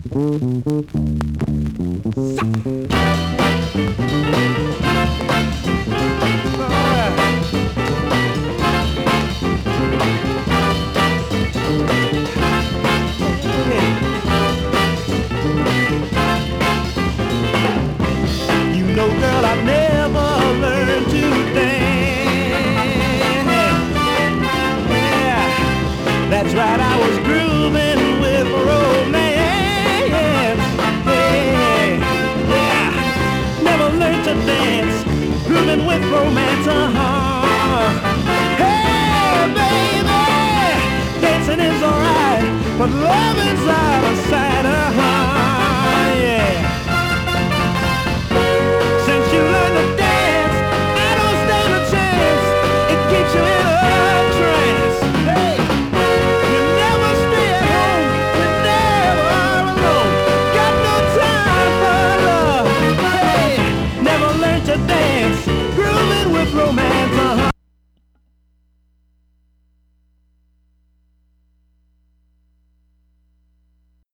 You know, girl, I never learned to dance. Yeah, that's right, I was grooving with romance. Hey, yeah, never learned to dance, grooving with romance, Hey, baby, dancing is alright, but love is out of sight.